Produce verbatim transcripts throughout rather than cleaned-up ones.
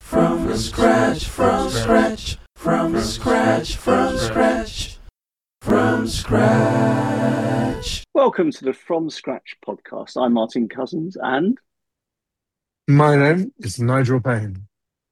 From scratch, from scratch, from scratch, from scratch, from scratch. Welcome to the From Scratch podcast. I'm Martin Cousins, and my name is Nigel Payne.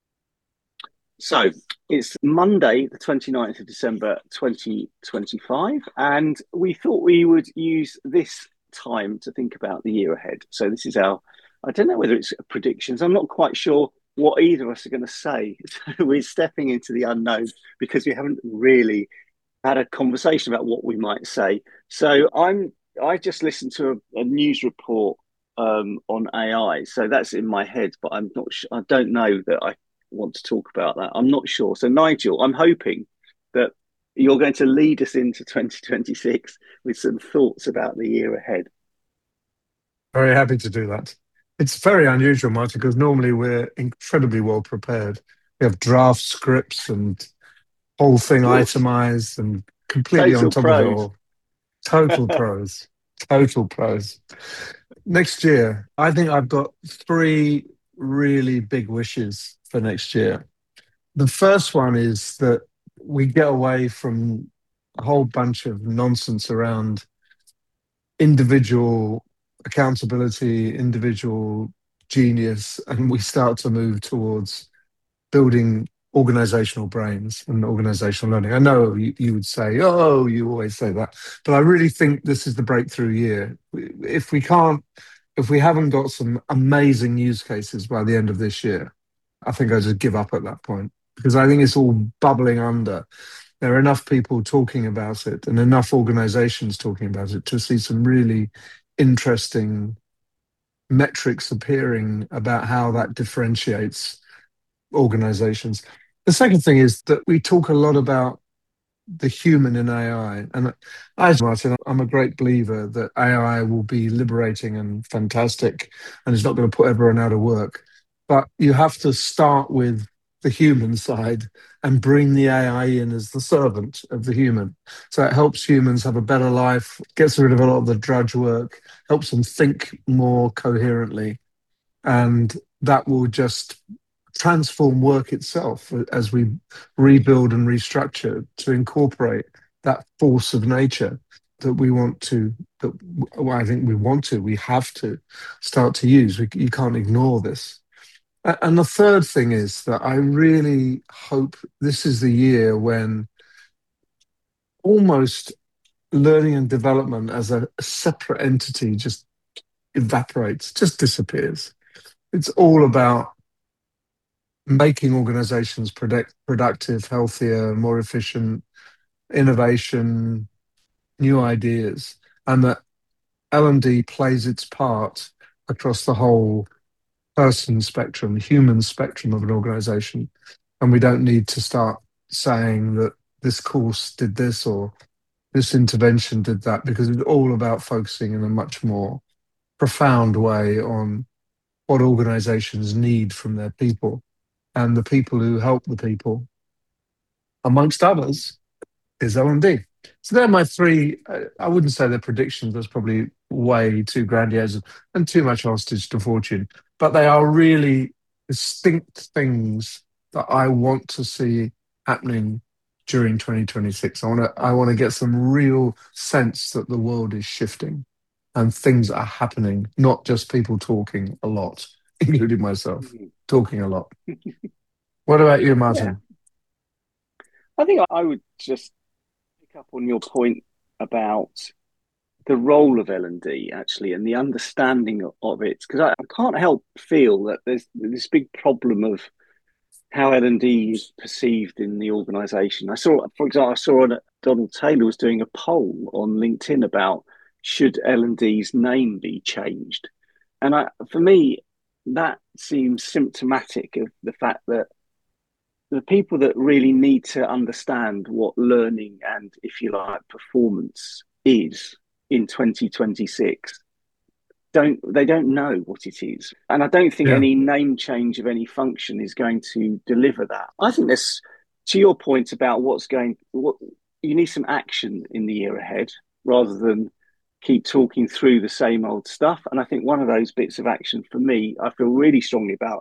So it's Monday, the twenty-ninth of December, twenty twenty-five, and we thought we would use this time to think about the year ahead. So this is our, I don't know whether it's predictions. I'm not quite sure what either of us are going to say. So we're stepping into the unknown because we haven't really had a conversation about what we might say. So I'm, I just listened to a, a news report um, on A I. So that's in my head, but I'm not sure. I don't know that I want to talk about that. I'm not sure. So Nigel, I'm hoping that you're going to lead us into twenty twenty-six with some thoughts about the year ahead. Very happy to do that. It's very unusual, Martin, because normally we're incredibly well prepared. We have draft scripts and whole thing itemized and completely Total on top pros. of it all. Total pros. Total pros. Next year, I think I've got three really big wishes for next year. The first one is that we get away from a whole bunch of nonsense around individual accountability, individual genius, and we start to move towards building organizational brains and organizational learning. I know you, you would say, oh, you always say that, but I really think this is the breakthrough year. If we can't, if we haven't got some amazing use cases by the end of this year, I think I just give up at that point, because I think it's all bubbling under. There are enough people talking about it and enough organizations talking about it to see some really interesting metrics appearing about how that differentiates organizations. The second thing is that we talk a lot about the human in A I. And as Martin, I'm a great believer that A I will be liberating and fantastic and it's not going to put everyone out of work. But you have to start with the human side and bring the A I in as the servant of the human. So it helps humans have a better life, gets rid of a lot of the drudge work, helps them think more coherently. And that will just transform work itself as we rebuild and restructure to incorporate that force of nature that we want to, that well, I think we want to, we have to start to use. We, you can't ignore this. And the third thing is that I really hope this is the year when almost learning and development as a separate entity just evaporates, just disappears. It's all about making organizations product, productive, healthier, more efficient, innovation, new ideas, and that L and D plays its part across the whole person spectrum, human spectrum of an organization. And we don't need to start saying that this course did this or this intervention did that, because it's all about focusing in a much more profound way on what organizations need from their people. And the people who help the people, amongst others, is L and D. So they're my three, I wouldn't say they're predictions, that's probably way too grandiose and too much hostage to fortune, but they are really distinct things that I want to see happening during twenty twenty-six. I want to, I want to get some real sense that the world is shifting and things are happening, not just people talking a lot, including myself, mm-hmm. talking a lot. What about you, Martin? Yeah. I think I would just pick up on your point about the role of L and D, actually, and the understanding of it, because I, I can't help feel that there's this big problem of how L and D is perceived in the organisation. I saw, for example, I saw that Donald Taylor was doing a poll on LinkedIn about should L and D's name be changed, and I, for me, that seems symptomatic of the fact that the people that really need to understand what learning and, if you like, performance is in twenty twenty-six don't they don't know what it is, and I don't think yeah. any name change of any function is going to deliver that. I think this, to your point about what's going, what you need some action in the year ahead rather than keep talking through the same old stuff. And I think one of those bits of action for me, I feel really strongly about,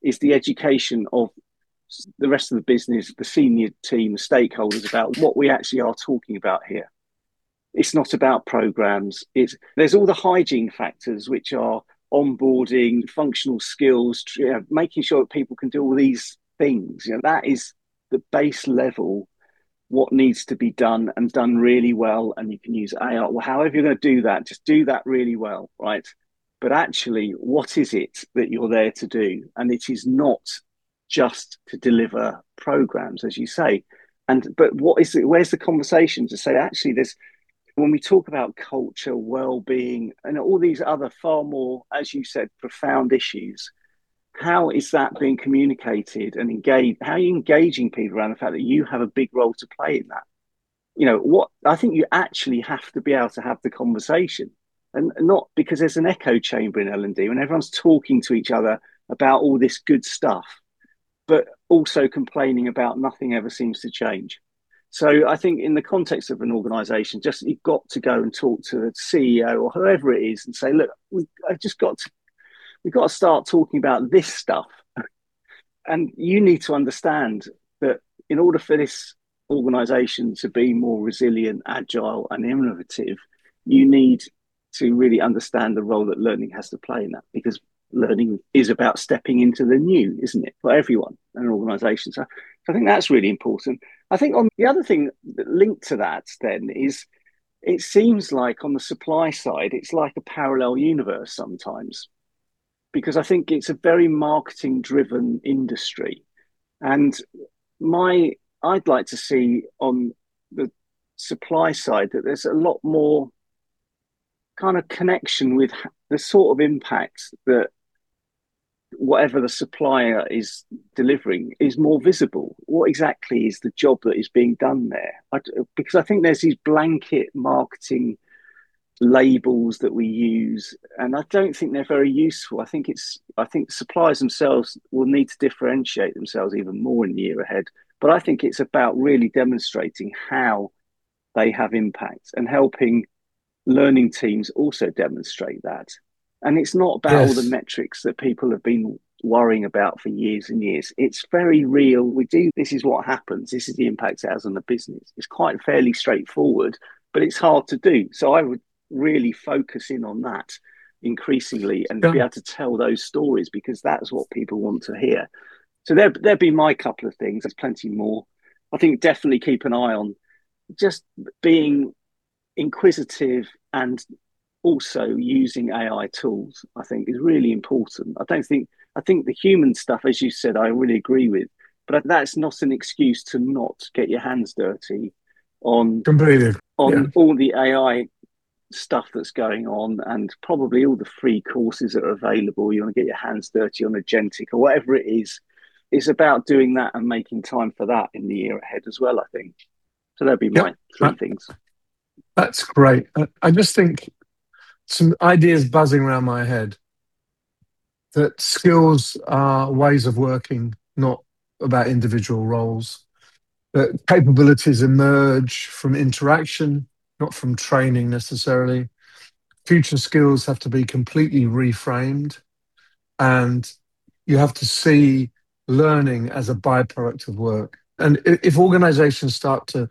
is the education of the rest of the business, the senior team, the stakeholders about what we actually are talking about here. It's not about programs. It's there's all the hygiene factors, which are onboarding, functional skills, you know, making sure that people can do all these things. You know, that is the base level, what needs to be done and done really well. And you can use A I, well, however you're going to do that, just do that really well, right? But actually, what is it that you're there to do? And it is not just to deliver programs, as you say. And but what is it? Where's the conversation to say actually there's when we talk about culture, well-being, and all these other far more, as you said, profound issues, how is that being communicated and engaged? How are you engaging people around the fact that you have a big role to play in that? You know, what I think you actually have to be able to have the conversation, and not because there's an echo chamber in L and D when everyone's talking to each other about all this good stuff, but also complaining about nothing ever seems to change. So I think in the context of an organisation, just you've got to go and talk to the C E O or whoever it is and say, look, we, I've just got to, we've got to start talking about this stuff. And you need to understand that in order for this organisation to be more resilient, agile and innovative, you need to really understand the role that learning has to play in that, because learning is about stepping into the new, isn't it, for everyone in an organisation. So, so I think that's really important. I think on the other thing that linked to that then is it seems like on the supply side, it's like a parallel universe sometimes, because I think it's a very marketing driven industry. And my, I'd like to see on the supply side that there's a lot more kind of connection with the sort of impact that whatever the supplier is delivering is more visible. What exactly is the job that is being done there? I, because I think there's these blanket marketing labels that we use, and I don't think they're very useful. I think it's I think suppliers themselves will need to differentiate themselves even more in the year ahead. But I think it's about really demonstrating how they have impact and helping learning teams also demonstrate that. And it's not about yes. all the metrics that people have been worrying about for years and years. It's very real. We do, this is what happens. This is the impact it has on the business. It's quite fairly straightforward, but it's hard to do. So I would really focus in on that increasingly and yeah. be able to tell those stories, because that's what people want to hear. So there, there'd be my couple of things. There's plenty more. I think definitely keep an eye on just being inquisitive and also using A I tools, I think, is really important. I don't think, I think the human stuff, as you said, I really agree with, but that's not an excuse to not get your hands dirty on, Completely. on yeah. all the A I stuff that's going on, and probably all the free courses that are available. You want to get your hands dirty on Agentic or whatever it is. It's about doing that and making time for that in the year ahead as well, I think. So that'd be my yep. three that, things. That's great. I, I just think some ideas buzzing around my head that skills are ways of working, not about individual roles. That capabilities emerge from interaction, not from training necessarily. Future skills have to be completely reframed, and you have to see learning as a byproduct of work. And if organizations start to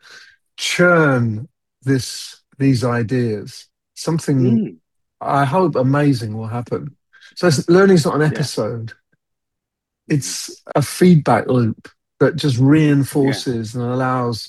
churn this these ideas, something mm. I hope amazing will happen. So learning is not an episode. Yeah. It's a feedback loop that just reinforces yeah. and allows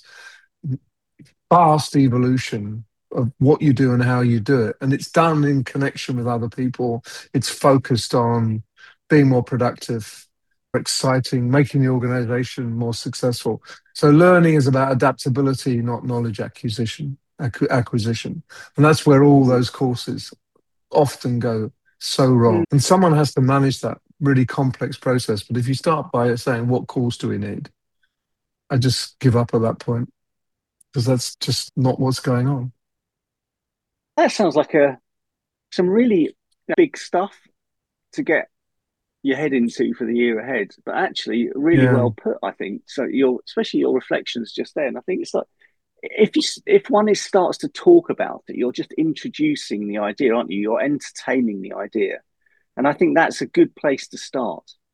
fast evolution of what you do and how you do it. And it's done in connection with other people. It's focused on being more productive, exciting, making the organization more successful. So learning is about adaptability, not knowledge acquisition. acquisition. And that's where all those courses often go so wrong. And someone has to manage that really complex process. But if you start by saying, what course do we need? I just give up at that point, because that's just not what's going on. That sounds like a some really big stuff to get your head into for the year ahead, but actually really yeah. well put, I think. So your, especially your reflections just there. And I think it's like, if you, if one is starts to talk about it, you're just introducing the idea, aren't you? You're entertaining the idea. And I think that's a good place to start.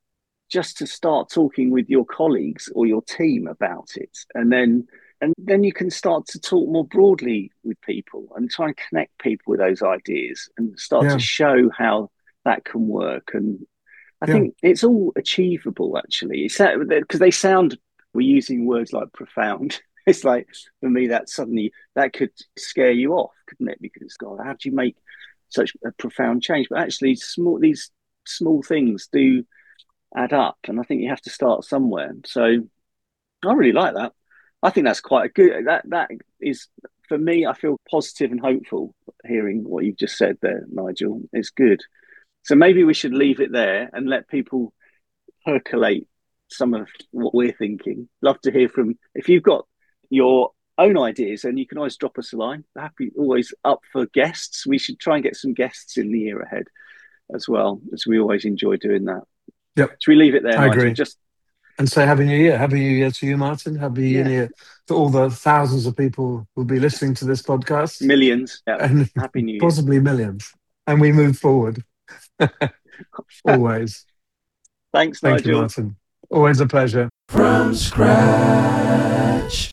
just to start talking with your colleagues or your team about it, and then and then you can start to talk more broadly with people and try and connect people with those ideas and start Yeah. to show how that can work. And I Yeah. think it's all achievable, actually. It's because they sound, we're using words like profound. It's like, for me, that suddenly, that could scare you off, couldn't it? Because, God, how do you make such a profound change? But actually, small these small things do add up. And I think you have to start somewhere. So I really like that. I think that's quite a good, that that is, for me, I feel positive and hopeful hearing what you've just said there, Nigel. It's good. So maybe we should leave it there and let people percolate some of what we're thinking. Love to hear from, if you've got your own ideas, and you can always drop us a line. Happy, always up for guests. We should try and get some guests in the year ahead as well, as we always enjoy doing that. Yep. Should we leave it there, I Nigel? agree. Just And say Happy New Year. Happy New Year to you, Martin. Happy Yeah. New Year to all the thousands of people who will be listening to this podcast. millions. Yeah. And Happy New Year. possibly millions. And we move forward. Always. Thanks, Thank you, Nigel. Martin. Always a pleasure. From scratch.